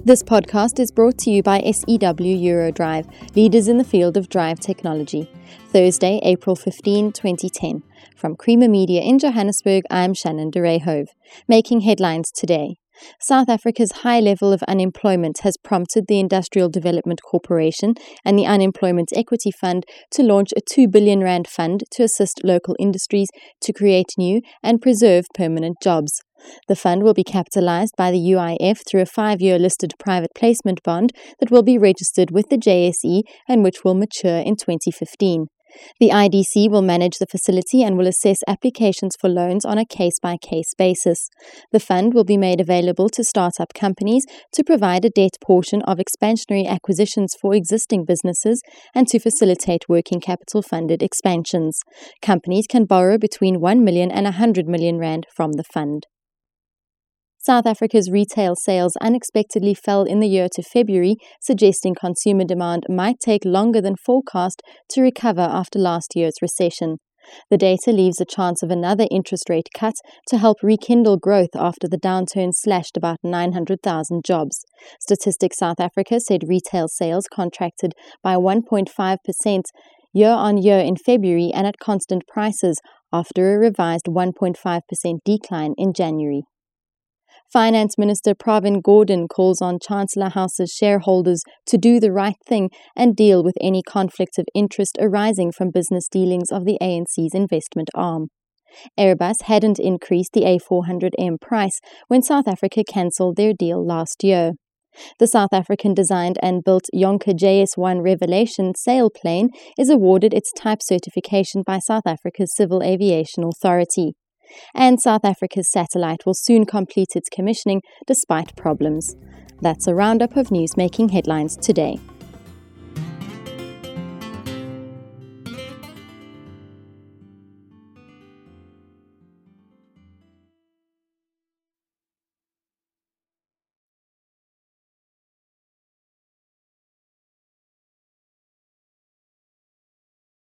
This podcast is brought to you by SEW Eurodrive, leaders in the field of drive technology. Thursday, April 15, 2010. From Creamer Media in Johannesburg, I'm Shannon de Rehove. Making headlines today. South Africa's high level of unemployment has prompted the Industrial Development Corporation and the Unemployment Equity Fund to launch a 2 billion rand fund to assist local industries to create new and preserve permanent jobs. The fund will be capitalized by the UIF through a 5-year listed private placement bond that will be registered with the JSE and which will mature in 2015. The IDC will manage the facility and will assess applications for loans on a case-by-case basis. The fund will be made available to start-up companies to provide a debt portion of expansionary acquisitions for existing businesses and to facilitate working capital-funded expansions. Companies can borrow between 1 million and 100 million rand from the fund. South Africa's retail sales unexpectedly fell in the year to February, suggesting consumer demand might take longer than forecast to recover after last year's recession. The data leaves a chance of another interest rate cut to help rekindle growth after the downturn slashed about 900,000 jobs. Statistics South Africa said retail sales contracted by 1.5% year-on-year in February and at constant prices after a revised 1.5% decline in January. Finance Minister Pravin Gordhan calls on Chancellor House's shareholders to do the right thing and deal with any conflicts of interest arising from business dealings of the ANC's investment arm. Airbus hadn't increased the A400M price when South Africa cancelled their deal last year. The South African-designed and built Yonker JS1 Revelation sailplane is awarded its type certification by South Africa's Civil Aviation Authority. And South Africa's satellite will soon complete its commissioning despite problems. That's a roundup of news making headlines today.